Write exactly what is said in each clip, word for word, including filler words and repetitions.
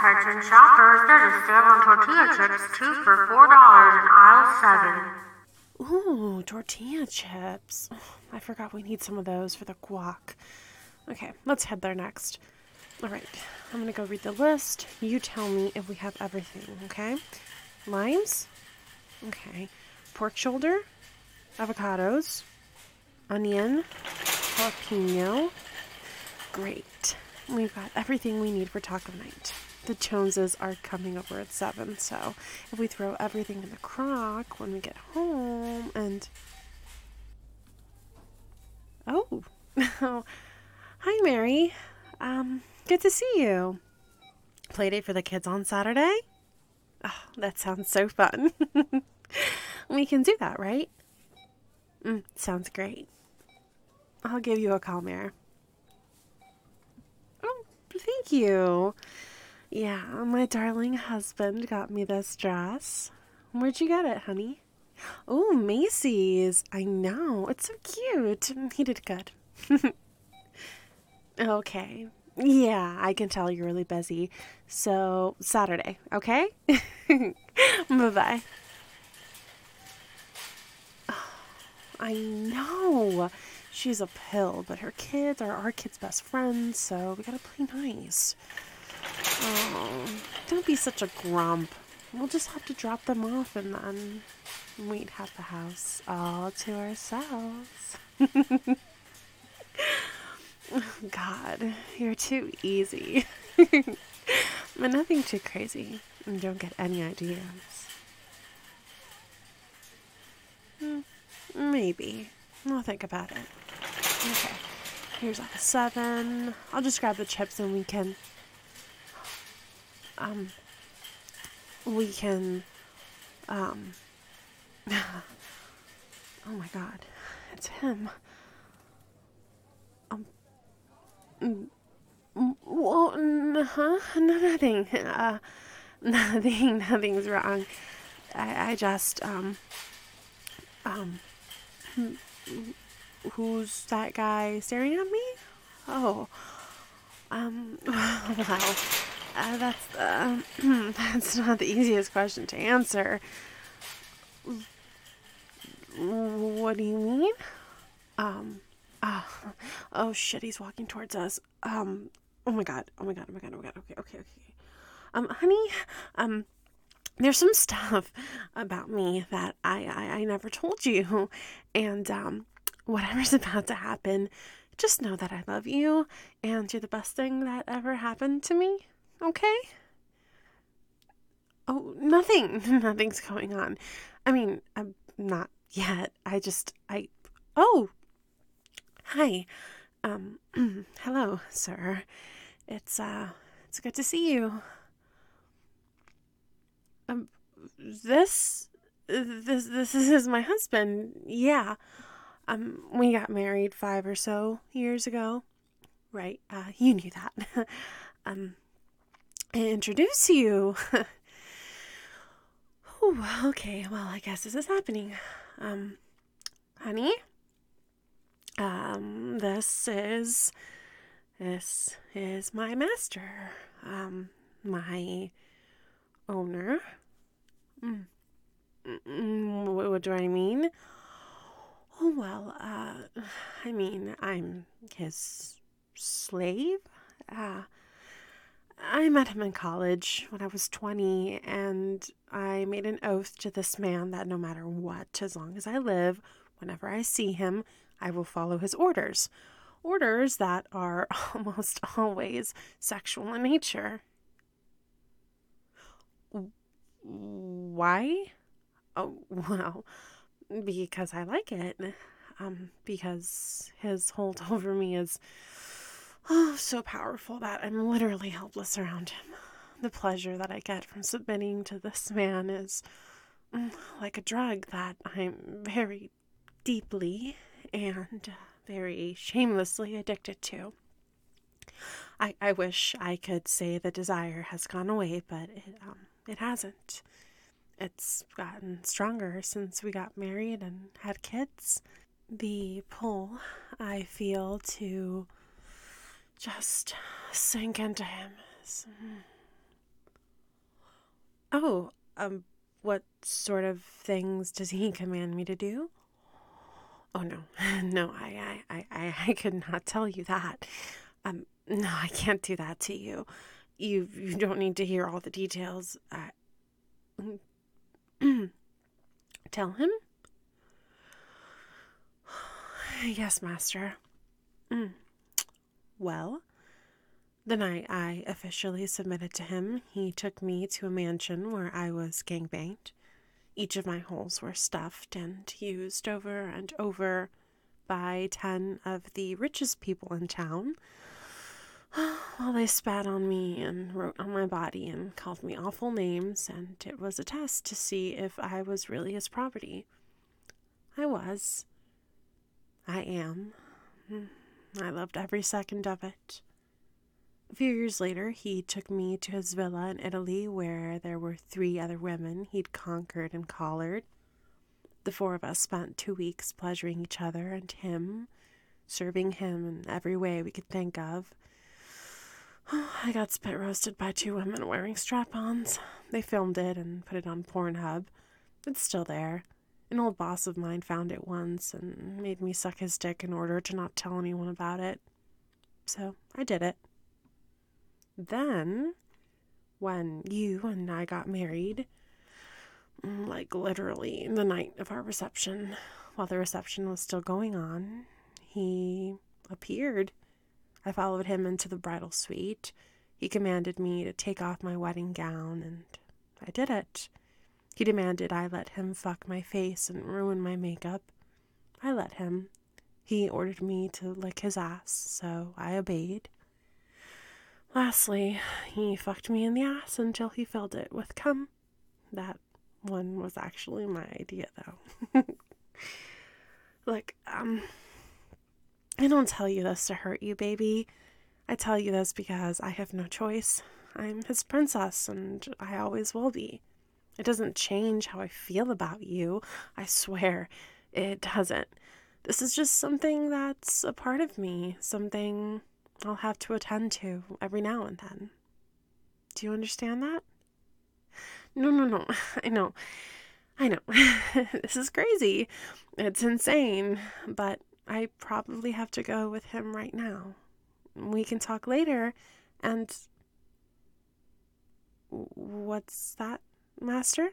Attention shoppers, there's a sale on tortilla chips, two for four dollars in aisle seven. Ooh, tortilla chips. Oh, I forgot we need some of those for the guac. Okay, let's head there next. All right, I'm gonna go read the list. You tell me if we have everything, okay? Limes? Okay. Pork shoulder? Avocados? Onion? Jalapeno? Great. We've got everything we need for taco night. The Joneses are coming over at seven, so if we throw everything in the crock when we get home and... Oh. Hi, Mary. Um, good to see you. Playdate for the kids on Saturday? Oh, that sounds so fun. We can do that, right? Mm, sounds great. I'll give you a call, Mare. Oh, thank you. Yeah, my darling husband got me this dress. Where'd you get it, honey? Oh, Macy's. I know. It's so cute. He did good. Okay. Yeah, I can tell you're really busy. So, Saturday, okay? Bye-bye. Oh, I know. She's a pill, but her kids are our kids' best friends, so we gotta play nice. Oh, don't be such a grump. We'll just have to drop them off and then we'd have the house all to ourselves. God, you're too easy. But nothing too crazy. And don't get any ideas. Hmm, maybe. I'll think about it. Okay. Here's all the seven. I'll just grab the chips and we can... Um... We can... Um... Oh my god. It's him. Um... Well, huh? No, nothing. Uh, nothing. Nothing's wrong. I, I just, um... Um... Who's that guy staring at me? Oh. Um, wow. Uh, that's, uh, that's not the easiest question to answer. What do you mean? Um, uh, oh shit, he's walking towards us. Um, oh my god, oh my god, oh my god, oh my god, okay, okay, okay. Um, honey, um, there's some stuff about me that I, I, I never told you, and, um, whatever's about to happen, just know that I love you, and you're the best thing that ever happened to me, okay? Oh, nothing, nothing's going on. I mean, I'm not yet, I just, I, oh, hi, um, hello, sir, it's, uh, it's good to see you. Um, this, this, this is my husband, yeah. Um, we got married five or so years ago. Right, uh, you knew that. um, I introduce you. Ooh, okay, well, I guess this is happening. Um, honey? Um, this is, this is my master. Um, my owner. Mm. Mm, what, what do I mean? Oh, well, uh, I mean, I'm his slave. Uh, I met him in college when I was twenty, and I made an oath to this man that no matter what, as long as I live, whenever I see him, I will follow his orders. Orders that are almost always sexual in nature. Why? Oh, well... Because I like it. Um, because his hold over me is oh, so powerful that I'm literally helpless around him. The pleasure that I get from submitting to this man is mm, like a drug that I'm very deeply and very shamelessly addicted to. I, I wish I could say the desire has gone away, but it, um, it hasn't. It's gotten stronger since we got married and had kids. The pull I feel to just sink into him is Oh, um, what sort of things does he command me to do? Oh, no, no, I, I, I, I could not tell you that. Um, no, I can't do that to you. You, you don't need to hear all the details. I... Tell him? Yes, master. Mm. Well, the night I officially submitted to him, he took me to a mansion where I was gangbanged. Each of my holes were stuffed and used over and over by ten of the richest people in town. While they spat on me and wrote on my body and called me awful names, and it was a test to see if I was really his property. I was. I am. I loved every second of it. A few years later, he took me to his villa in Italy where there were three other women he'd conquered and collared. The four of us spent two weeks pleasuring each other and him, serving him in every way we could think of. I got spit roasted by two women wearing strap-ons. They filmed it and put it on Pornhub. It's still there. An old boss of mine found it once and made me suck his dick in order to not tell anyone about it. So I did it. Then, when you and I got married, like literally the night of our reception, while the reception was still going on, he appeared. I followed him into the bridal suite. He commanded me to take off my wedding gown, and I did it. He demanded I let him fuck my face and ruin my makeup. I let him. He ordered me to lick his ass, so I obeyed. Lastly, he fucked me in the ass until he filled it with cum. That one was actually my idea, though. Look, um, I don't tell you this to hurt you, baby. I tell you this because I have no choice. I'm his princess, and I always will be. It doesn't change how I feel about you. I swear, it doesn't. This is just something that's a part of me, something I'll have to attend to every now and then. Do you understand that? No, no, no. I know. I know. This is crazy. It's insane. But I probably have to go with him right now. We can talk later. And what's that, master?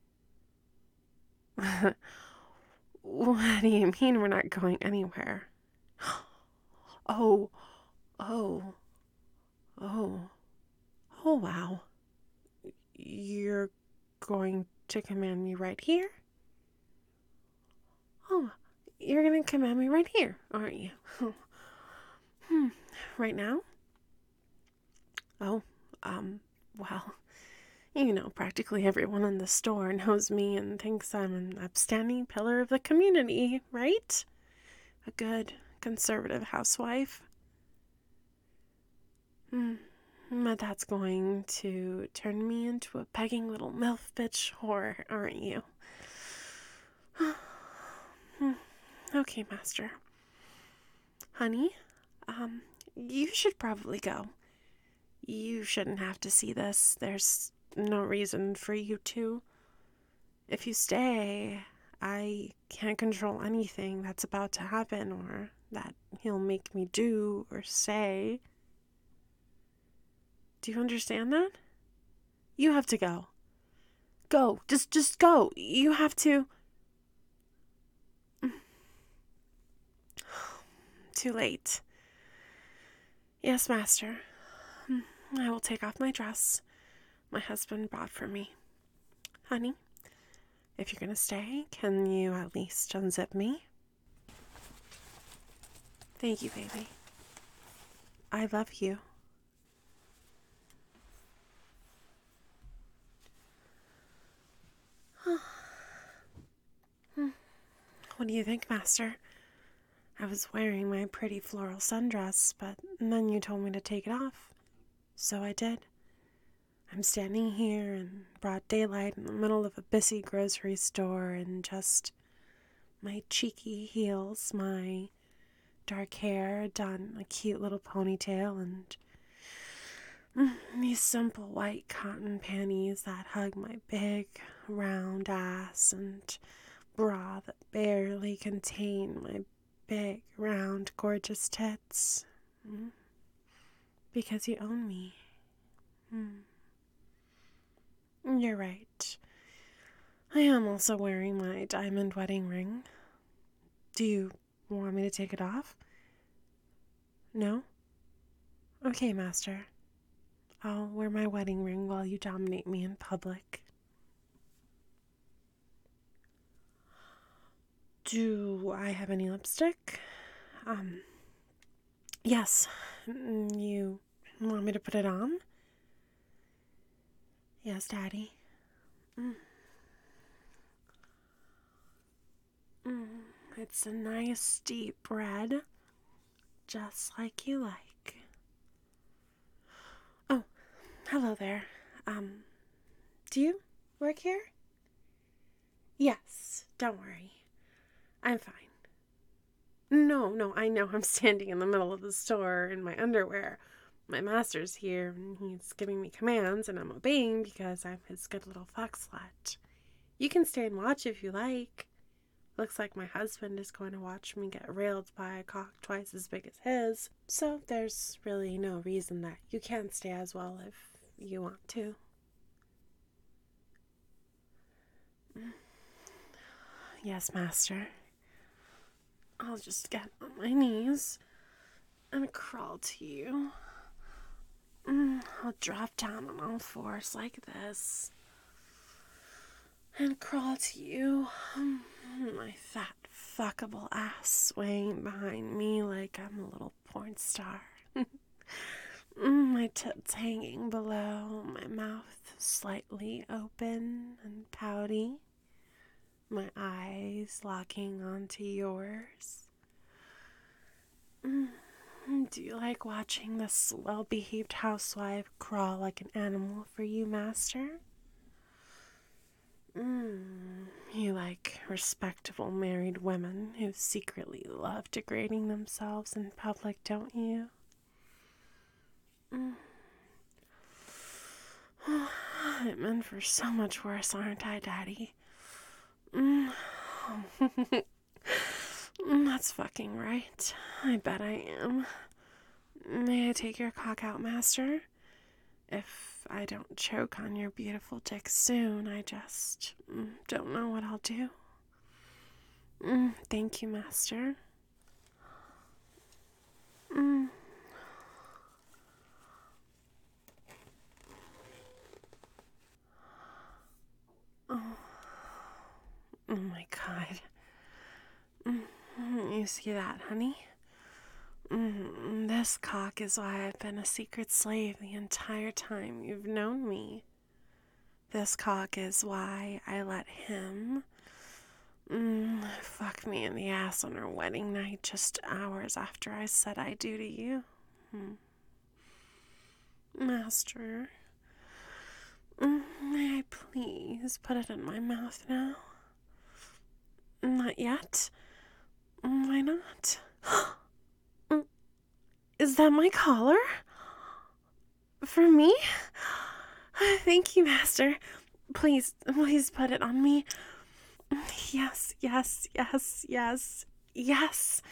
What do you mean we're not going anywhere? Oh, oh, oh, oh, wow. You're going to command me right here? Oh, you're going to command me right here, aren't you? Hmm, right now? Oh, um, well, you know, practically everyone in the store knows me and thinks I'm an upstanding pillar of the community, right? A good, conservative housewife. Hmm. But that's going to turn me into a pegging little MILF bitch whore, aren't you? Okay, master. Honey, um, you should probably go. You shouldn't have to see this. There's no reason for you to. If you stay, I can't control anything that's about to happen or that he'll make me do or say. Do you understand that? You have to go. Go. Just just go. You have to. Too late. Yes, master. I will take off my dress my husband bought for me. Honey, if you're going to stay, can you at least unzip me? Thank you, baby. I love you. What do you think, master? I was wearing my pretty floral sundress, but then you told me to take it off. So I did. I'm standing here in broad daylight in the middle of a busy grocery store in just my cheeky heels, my dark hair done a cute little ponytail, and Mm, These simple white cotton panties that hug my big, round ass and bra that barely contain my big, round, gorgeous tits. Mm, Because you own me. Mm. You're right. I am also wearing my diamond wedding ring. Do you want me to take it off? No? Okay, Master. I'll wear my wedding ring while you dominate me in public. Do I have any lipstick? Um, yes. Mm, You want me to put it on? Yes, Daddy. Mm. Mm. It's a nice deep red, just like you like. Oh, hello there. Um, do you work here? Yes, don't worry. I'm fine. No, no, I know I'm standing in the middle of the store in my underwear. My master's here, and he's giving me commands, and I'm obeying because I'm his good little fox slut. You can stay and watch if you like. Looks like my husband is going to watch me get railed by a cock twice as big as his, so there's really no reason that you can't stay as well if you want to. Yes, Master. I'll just get on my knees and crawl to you. I'll drop down on all fours like this and crawl to you. My fat, fuckable ass swaying behind me like I'm a little porn star. My tits hanging below, my mouth slightly open and pouty, my eyes locking onto yours. Do you like watching this well-behaved housewife crawl like an animal for you, Master? Mm, you like respectable married women who secretly love degrading themselves in public, don't you? Mm. I'm in for so much worse, aren't I, Daddy? Mm. That's fucking right. I bet I am. May I take your cock out, Master? If I don't choke on your beautiful dick soon, I just mm, don't know what I'll do. Mm, thank you, Master. Mm. Oh. Oh my God. Mm, you see that, honey? Mm, this cock is why I've been a secret slave the entire time you've known me. This cock is why I let him mm, fuck me in the ass on our wedding night just hours after I said I do to you. Hmm. Master, mm, may I please put it in my mouth now? Not yet? Why not? Is that my collar? For me? Thank you, Master. Please, please put it on me. Yes, yes, yes, yes, yes.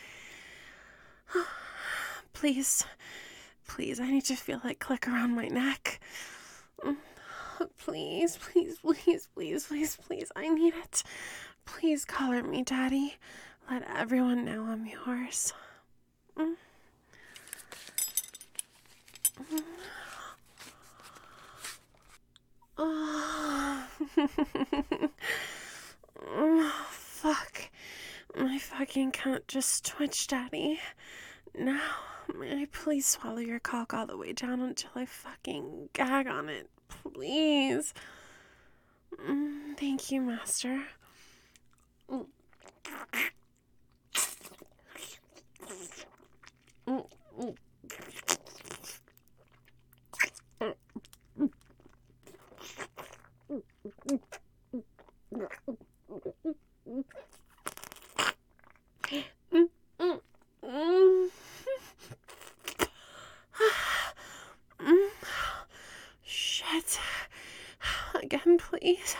Please, please, I need to feel it click around my neck. Please, please, please, please, please, please, I need it. Please collar me, Daddy. Let everyone know I'm yours. Mm. Mm. Oh. Oh, fuck. My fucking cunt just twitched, Daddy. Now, may I please swallow your cock all the way down until I fucking gag on it? Please. Mm, thank you, Master. Mm. Mm, mm. please.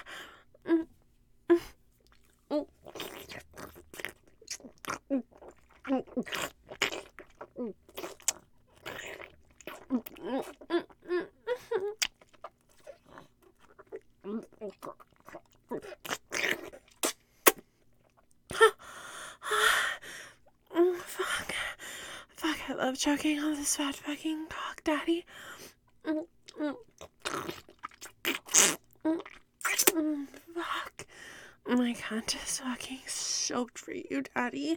Fuck. Fuck, I love choking on this fat fucking cock, Daddy. Fuck. My cunt is fucking soaked for you, Daddy.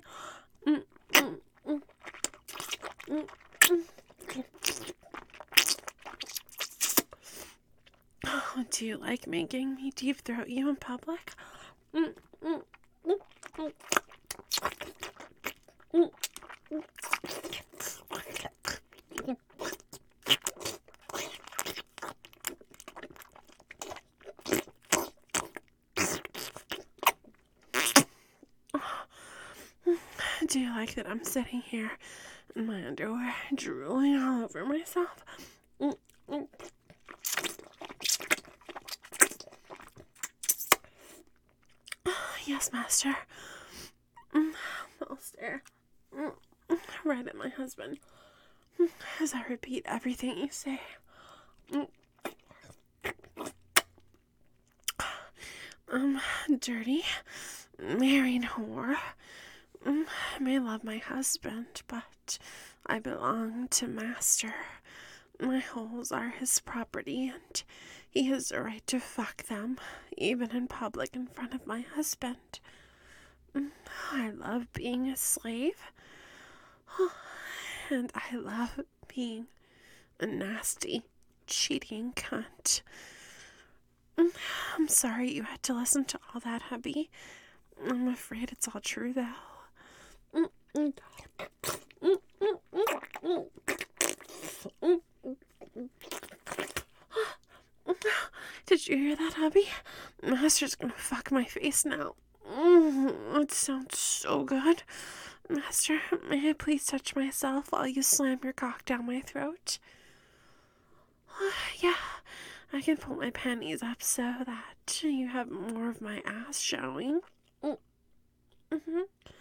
Oh, do you like making me deep throat you in public? Do you like that I'm sitting here in my underwear, drooling all over myself? Yes, master. I'll stare right at my husband as I repeat everything you say. Um, dirty, married whore. I may love my husband, but I belong to master. My holes are his property, and he has a right to fuck them, even in public in front of my husband. I love being a slave, and I love being a nasty, cheating cunt. I'm sorry you had to listen to all that, hubby. I'm afraid it's all true, though. Did you hear that, hubby? Master's gonna fuck my face now. Mm, it sounds so good. Master, may I please touch myself while you slam your cock down my throat? Yeah, I can pull my panties up so that you have more of my ass showing. Mm-hmm.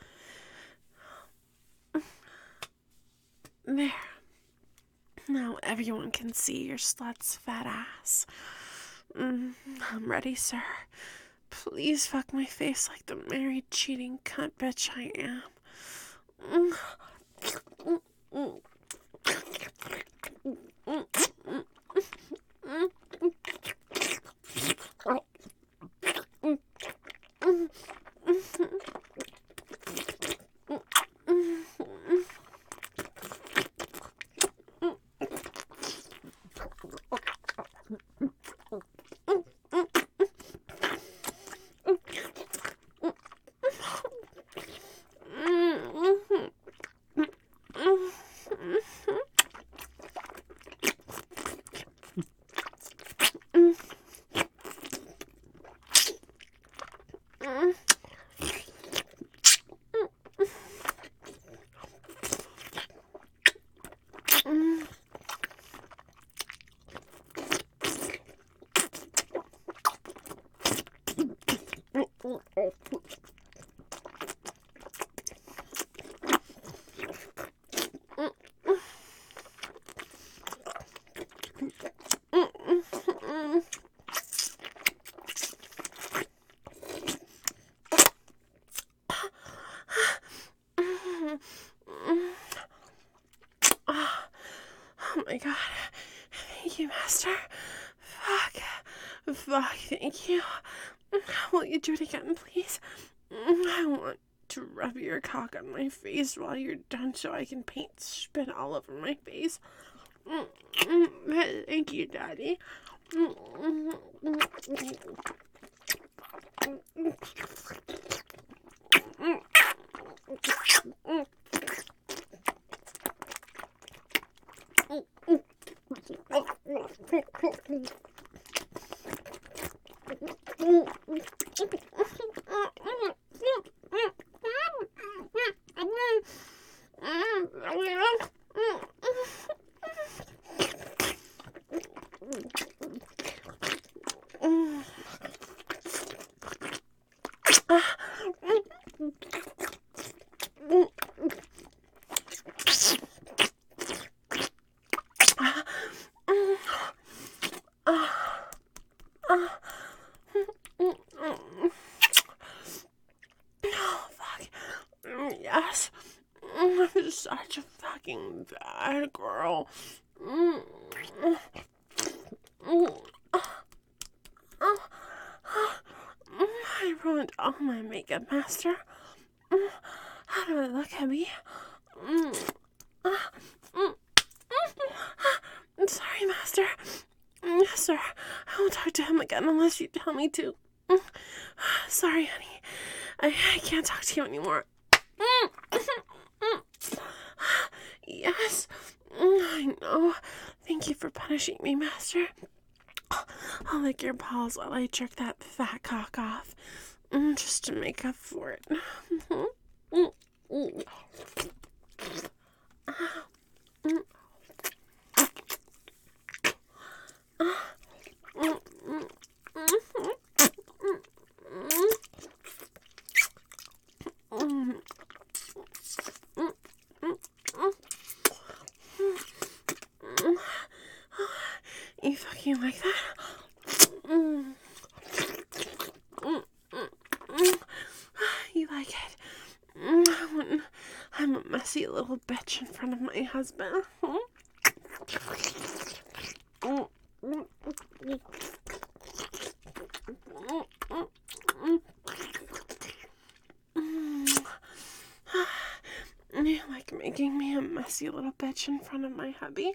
There. Now everyone can see your slut's fat ass. Mm, I'm ready, sir. Please fuck my face like the married, cheating cunt bitch I am. Mm. Mm, mm. Mm, mm, mm, Oh my god. Thank you, master. Fuck. Fuck, thank you. Will you do it again, please? I want to rub your cock on my face while you're done so I can paint spit all over my face. Thank you, Daddy. fucking bad, girl. Mm. Mm. I ruined all my makeup, Master. How do I look, Abby? Sorry, Master. Yes, sir. I won't talk to him again unless you tell me to. Sorry, honey. I, I can't talk to you anymore. Yes. I know. Thank you for punishing me, Master. I'll lick your balls while I jerk that fat cock off. Just to make up for it. You fucking like that? Mm. Mm, mm, mm. You like it? Mm, when I'm a messy little bitch in front of my husband. Mm. Mm, mm, mm. Mm, mm, mm. You like making me a messy little bitch in front of my hubby?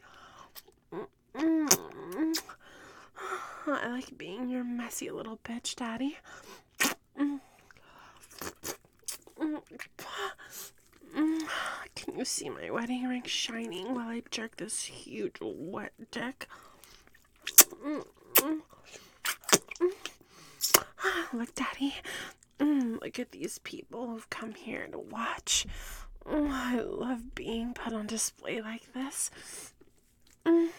Mm. I like being your messy little bitch, Daddy. Mm. Mm. Mm. Can you see my wedding ring shining while I jerk this huge wet dick? Mm. Mm. Mm. Look, Daddy. Mm. Look at these people who've come here to watch. Oh, I love being put on display like this. Mm.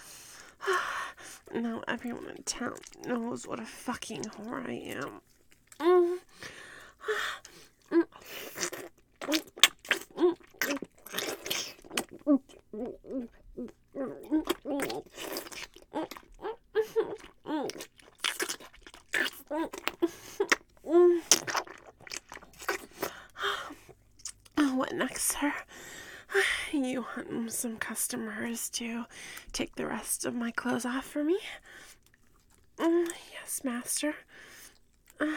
Now everyone in town knows what a fucking whore I am. Mm. Mm. What next, sir? You want some customers to take the rest of my clothes off for me? Mm, yes, Master. Uh,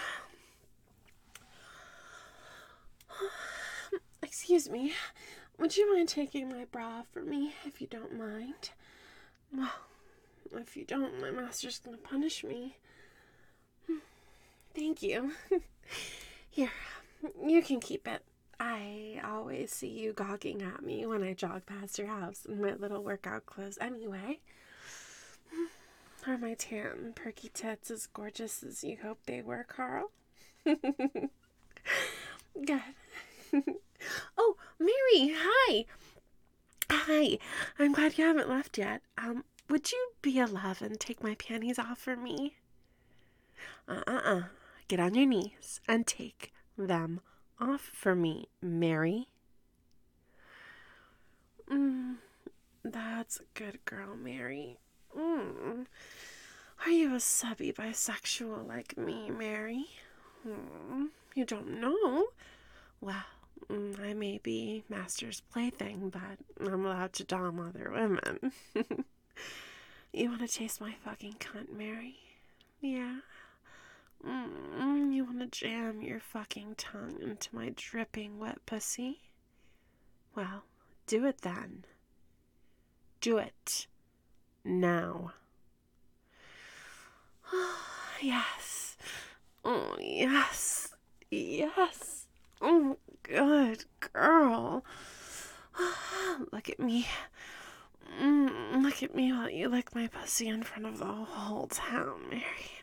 excuse me. Would you mind taking my bra off for me, if you don't mind? Well, if you don't, my master's gonna punish me. Thank you. Here, you can keep it. I always see you gawking at me when I jog past your house in my little workout clothes anyway. Are my tan, perky tits as gorgeous as you hope they were, Carl? Good. Oh, Mary, hi. Hi. I'm glad you haven't left yet. Um, would you be a love and take my panties off for me? Uh-uh-uh. Get on your knees and take them off for me, Mary. Mm, that's a good girl, Mary. Mm. Are you a subby bisexual like me, Mary? Mm, you don't know? Well, mm, I may be Master's plaything, but I'm allowed to dom other women. You want to taste my fucking cunt, Mary? Yeah? Mm, you want to jam your fucking tongue into my dripping wet pussy? Well, do it then. Do it. Now. Yes. Oh, yes. Yes. Oh, good girl. Look at me. Mm, look at me while you lick my pussy in front of the whole town, Mary.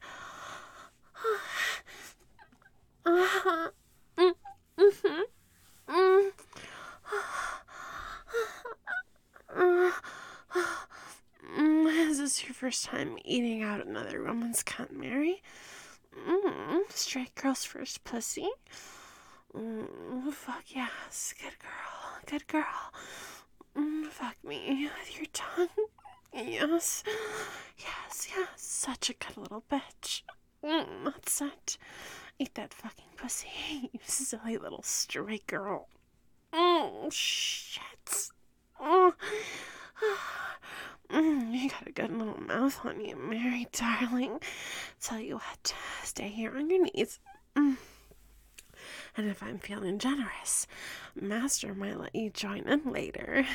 Uh-huh. Mm, mm-hmm. Mm. Mm, is this your first time eating out another woman's cunt, Mary? Mm, straight girl's first pussy? Mm, fuck yes. Good girl. Good girl. Mm, fuck me with your tongue. Yes. Yes, yes. Such a good little bitch. Mm, that's it. Eat that fucking pussy, you silly little straight girl. Mm, shit. good little mouth on you, Mary, darling. Tell you what, stay here on your knees. Mm. And if I'm feeling generous, Master might let you join in later.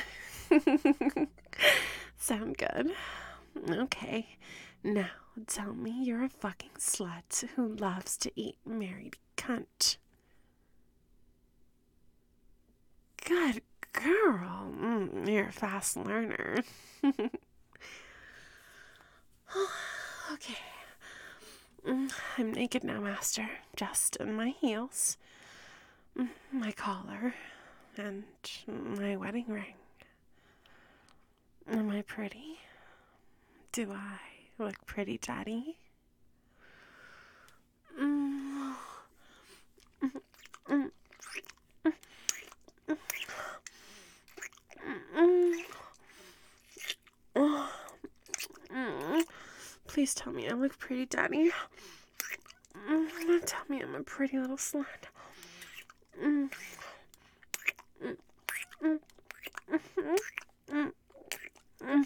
Sound good? Okay. Now, tell me you're a fucking slut who loves to eat married cunt. Good girl. Mm, you're a fast learner. Okay. Mm, I'm naked now, Master. Just in my heels, mm, my collar, and my wedding ring. Am I pretty? Do I look pretty, Daddy? Mm. Mm. Mm. Mm. Please tell me I look pretty, Daddy. Mm. Tell me I'm a pretty little slut. Mm. Mm. Mm. Mm. Mm.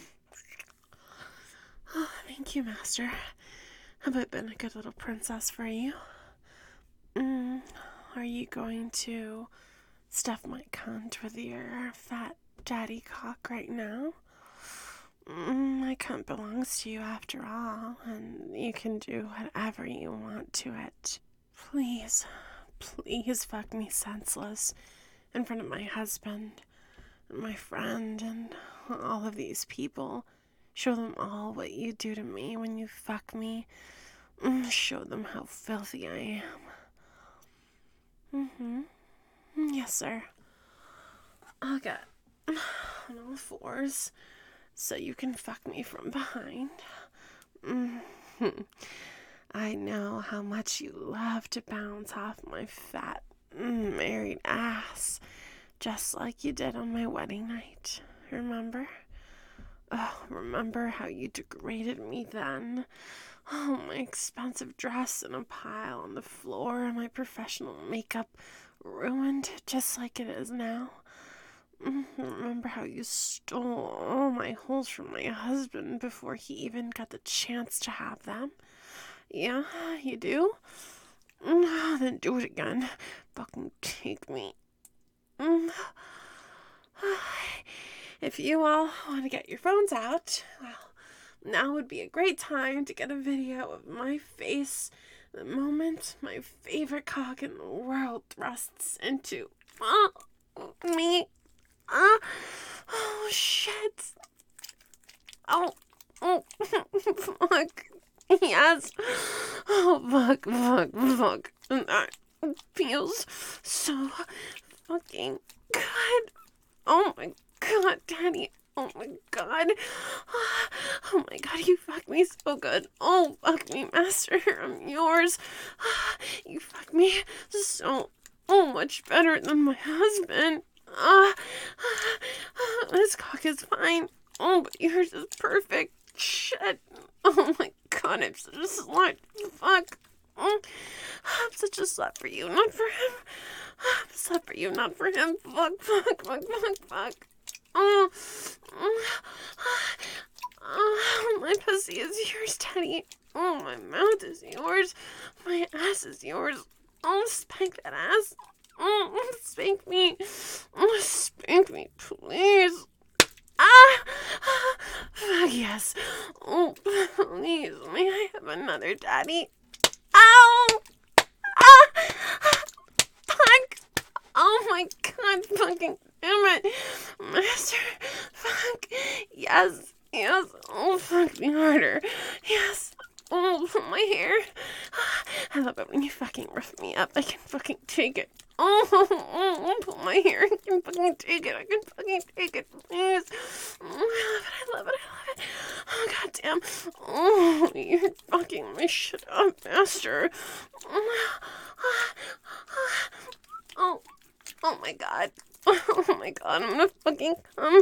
Oh, thank you, Master. Have I been a good little princess for you? Mm. Are you going to stuff my cunt with your fat daddy cock right now? Mm, my cunt belongs to you after all, and you can do whatever you want to it. Please, please fuck me senseless in front of my husband, and my friend, and all of these people. Show them all what you do to me when you fuck me. Mm, show them how filthy I am. Mm-hmm. Yes, sir. I'll get on all fours so you can fuck me from behind. Mm-hmm. I know how much you love to bounce off my fat, married ass, just like you did on my wedding night. Remember? Oh, remember how you degraded me then? Oh, my expensive dress in a pile on the floor, and my professional makeup ruined just like it is now. Remember how you stole all my holes from my husband before he even got the chance to have them? Yeah, you do? Then do it again. Fucking take me. If you all want to get your phones out, well, now would be a great time to get a video of my face the moment my favorite cock in the world thrusts into uh, me. Uh, oh, shit. Oh, oh, fuck. Yes. Oh, fuck, fuck, fuck. That feels so fucking good. Oh, my God, Daddy. Oh, my God. Oh, my God, you fuck me so good. Oh, fuck me, Master. I'm yours. You fuck me so oh, much better than my husband. Uh, this cock is fine. Oh, but yours is perfect. Shit. Oh, my God, I'm such a slut. Fuck. I'm such a slut for you, not for him. I'm a slut for you, not for him. Fuck, fuck, fuck, fuck, fuck. Oh, oh, my pussy is yours, Daddy. Oh, my mouth is yours. My ass is yours. Oh, spank that ass. Oh, spank me. Oh, spank me, please. Ah! Fuck yes. Oh, please. May I have another, Daddy? Ow! Ah! Fuck! Oh my God, fucking damn it. Master, fuck. Yes, yes. Oh, fuck me harder. Yes. Oh, my hair. I love it when you fucking rough me up. I can fucking take it. Oh, oh, pull my hair. I can fucking take it. I can fucking take it, please. Oh, I love it. I love it. I love it. Oh, goddamn. Oh, you're fucking my shit up, Master. Oh, oh, oh my God. Oh my God. I'm gonna fucking come.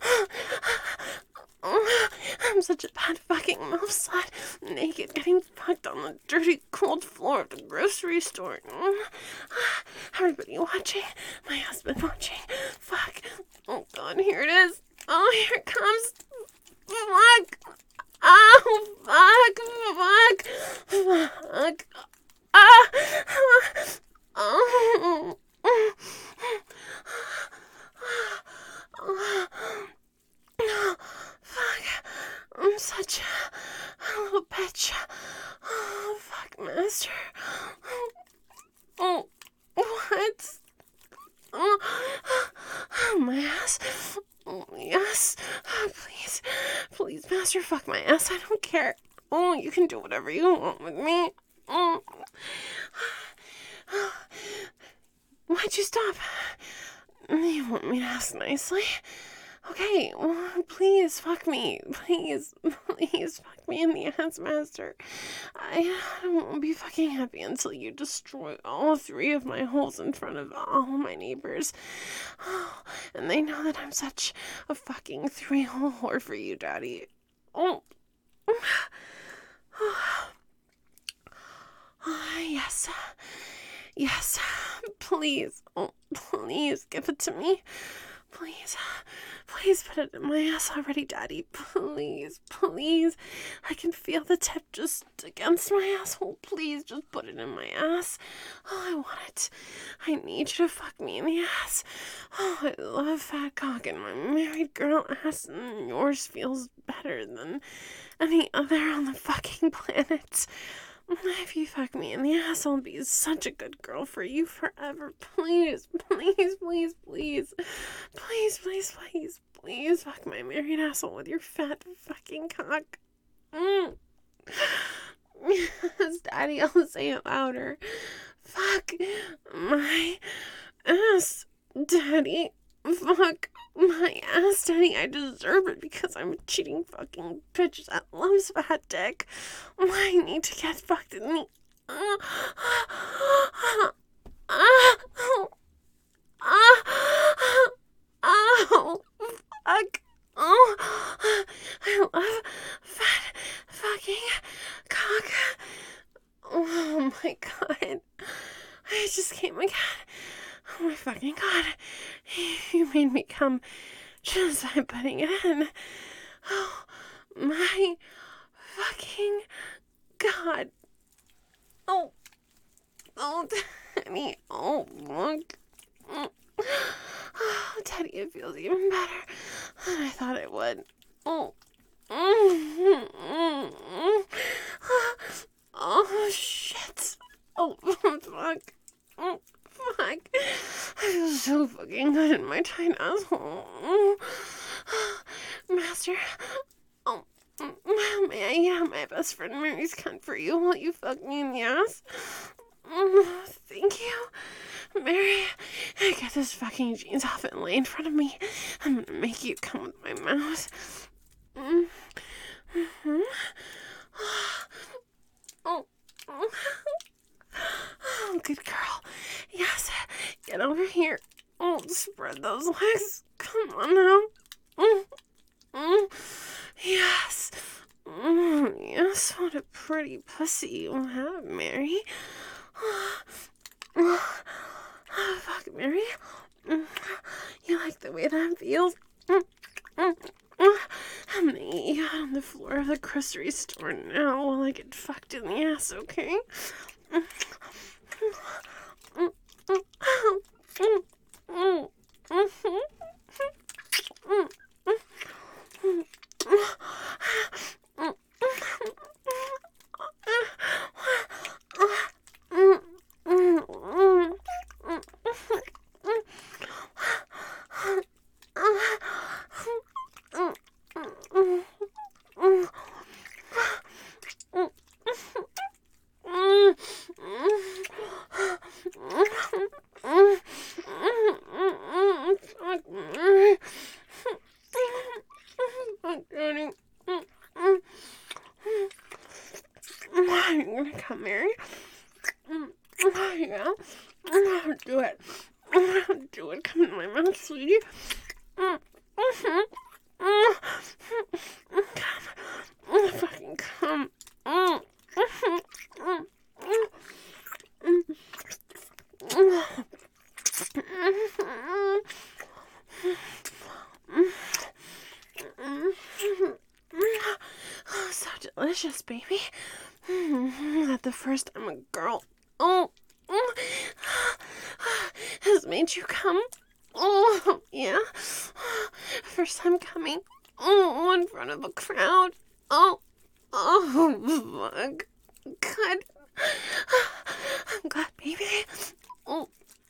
Oh, I'm such a bad fucking mouth slut. Naked, getting fucked on the dirty, cold floor of the grocery store. Everybody watching. My husband watching. Fuck. Oh, God, here it is. Oh, here it comes. Fuck. Oh, fuck, fuck, fuck. Ah, oh. Fuck, I'm such a little bitch. Oh, fuck, Master. Oh, what? Oh, my ass. Oh, yes. Oh, please. Please, Master, fuck my ass. I don't care. Oh, you can do whatever you want with me. Oh. Why'd you stop? You want me to ask nicely? Okay, well, please fuck me. Please, please fuck me in the ass, Master. I, I won't be fucking happy until you destroy all three of my holes in front of all my neighbors. Oh, and they know that I'm such a fucking three-hole whore for you, Daddy. Oh. Oh, yes. Yes. Please. Oh, please give it to me. Please. Please put it in my ass already, Daddy. Please. Please. I can feel the tip just against my asshole. Please just put it in my ass. Oh, I want it. I need you to fuck me in the ass. Oh, I love fat cock in my married girl ass, and yours feels better than any other on the fucking planet. If you fuck me in the ass, I'll be such a good girl for you forever. Please, please, please, please. Please, please, please, please fuck my married asshole with your fat fucking cock. Mm. Yes, Daddy, I'll say it louder. Fuck my ass, Daddy. Fuck my ass, Daddy. I deserve it because I'm a cheating fucking bitch that loves fat dick. I need to get fucked in the... Uh, uh, uh, oh, uh, oh, fuck. Oh, I love fat fucking cock. Oh my god. I just came again. Oh my fucking god. You made me come just by putting it in. Oh my fucking god. Oh. Oh, Daddy. Oh, look. Oh, Daddy, it feels even better than I thought it would. Oh. Oh, shit. Oh, fuck. Oh, fuck. I feel so fucking good in my tight asshole. Oh. Master. Oh, may I have my best friend Mary's cunt for you while you fuck me in the ass? Oh, thank you. Mary, get this fucking jeans off and lay in front of me. I'm gonna make you come with my mouth. Mm-hmm. Oh. Oh. Oh, good girl. Yes, get over here. Oh, spread those legs. Come on now. Mm. Mm. Yes. Mm. Yes, what a pretty pussy you have, Mary. Oh, fuck, Mary. You like the way that feels? I'm gonna eat you out on the floor of the grocery store now while I get fucked in the ass, okay? delicious, baby. That the first time a girl, oh, has made you come. Oh, yeah. First time coming. Oh, in front of a crowd. Oh, oh, fuck. Good. I'm glad, baby. Oh,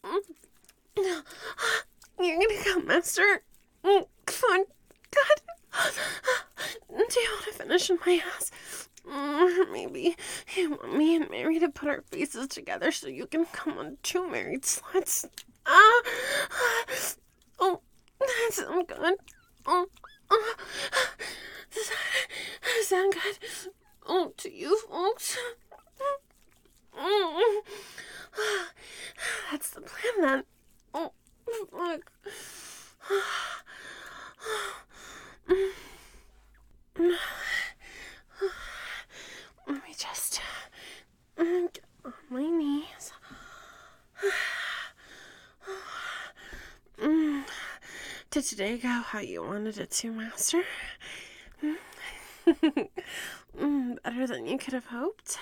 you're gonna come, Master. Oh, fun. Good. Do you want to finish in my ass? Or maybe you want me and Mary to put our faces together so you can come on two married sluts. Ah, oh, that sounds good. Oh, oh, does that sound good? Oh, to you folks? Oh, that's the plan then. Oh, fuck. Let me just get on my knees. Did today go how you wanted it to, Master? Better than you could have hoped.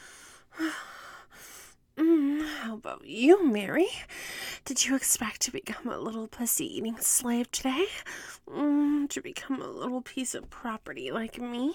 How about you, Mary? Did you expect to become a little pussy-eating slave today? Mm, to become a little piece of property like me?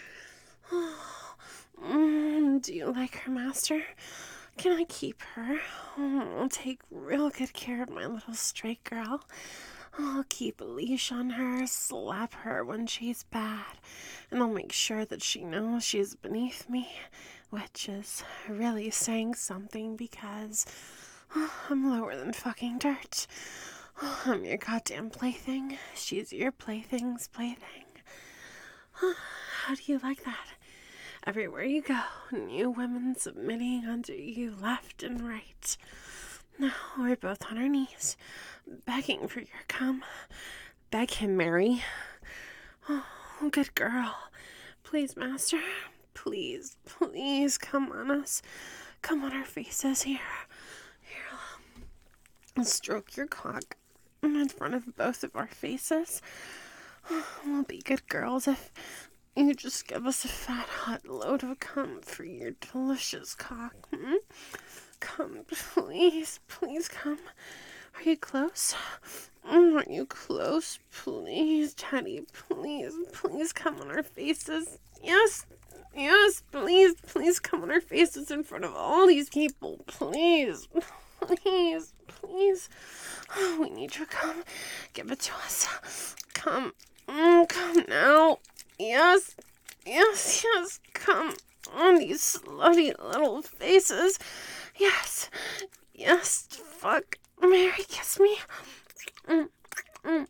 Mm, do you like her, Master? Can I keep her? Oh, I'll take real good care of my little stray girl. I'll keep a leash on her, slap her when she's bad, and I'll make sure that she knows she's beneath me, which is really saying something because oh, I'm lower than fucking dirt. Oh, I'm your goddamn plaything. She's your plaything's plaything. How do you like that? Everywhere you go, new women submitting under you left and right. Now we're both on our knees, begging for your cum. Beg him, Mary. Oh, good girl. Please, Master. Please, please come on us. Come on our faces here. Here, I'll stroke your cock in front of both of our faces. Oh, we'll be good girls if you just give us a fat, hot load of cum for your delicious cock. Hmm? Come, please, please come. Are you close? Are you close? Please, Daddy, please, please come on our faces. Yes, yes, please, please come on our faces in front of all these people. Please, please, please. Oh, we need your cum. Give it to us. Come, mm, come now. Yes, yes, yes, come on these slutty little faces. Yes, yes, fuck. Mary, kiss me. Mm, mm,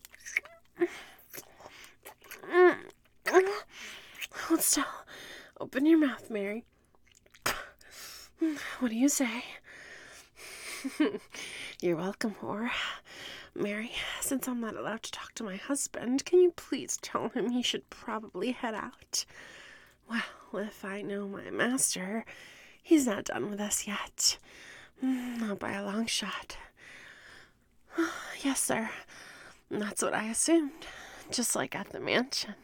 mm, mm. Hold still. Open your mouth, Mary. What do you say? You're welcome, whore. Mary, since I'm not allowed to talk to my husband, can you please tell him he should probably head out? Well, if I know my master, he's not done with us yet. Not by a long shot. Yes, sir. That's what I assumed. Just like at the mansion.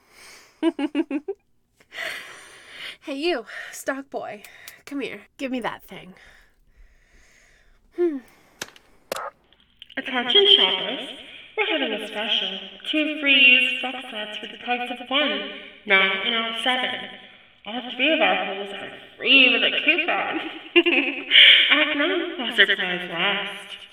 Hey, you, stock boy. Come here. Give me that thing. Hmm. Attention shoppers, we're having a special. Two free used sex sets for the price of one. Now in all seven. All three of our holes are free with a coupon. Act now while supplies last.